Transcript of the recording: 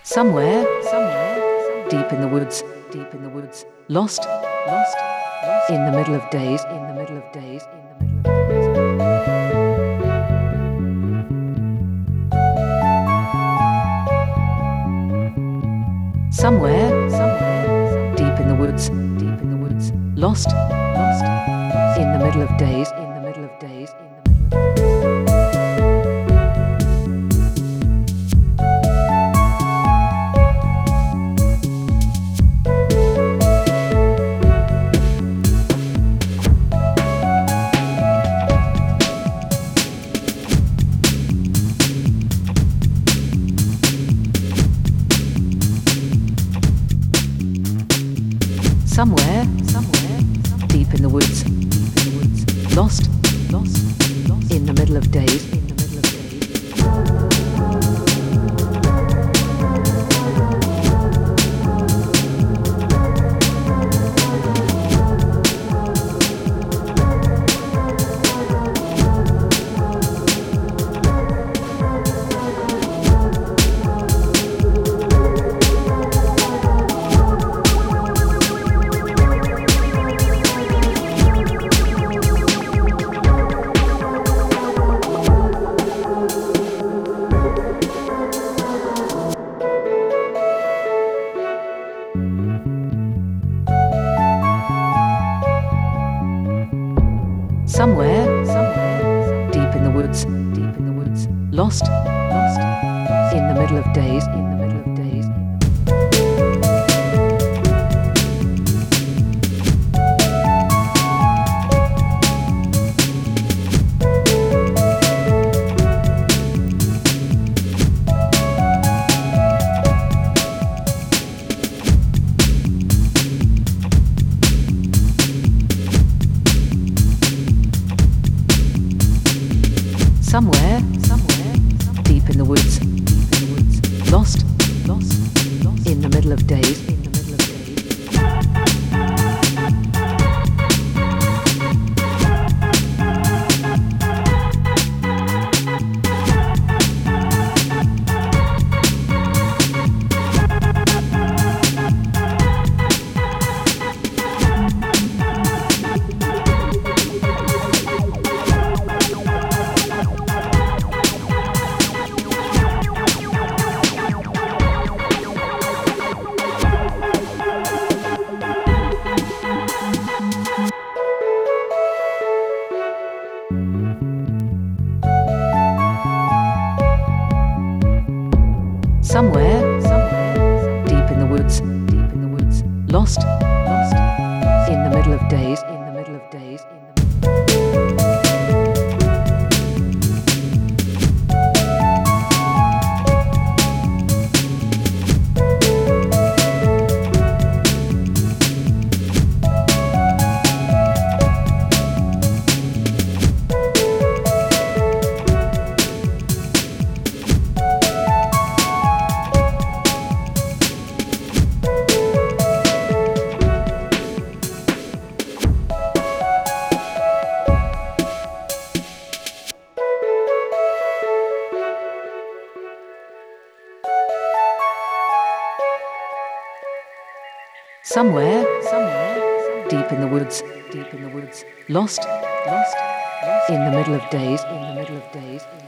Somewhere, deep in the woods, lost, in the middle of days, Somewhere, deep in the woods, lost, in the middle of days, Somewhere, deep in the woods, lost, in the middle of days, Somewhere, deep in the woods, lost, in the middle of days, Somewhere, deep in the woods, lost, in the middle of days, Somewhere, deep in the woods, lost, in the middle of days, Somewhere, deep in the woods, lost, in the middle of days,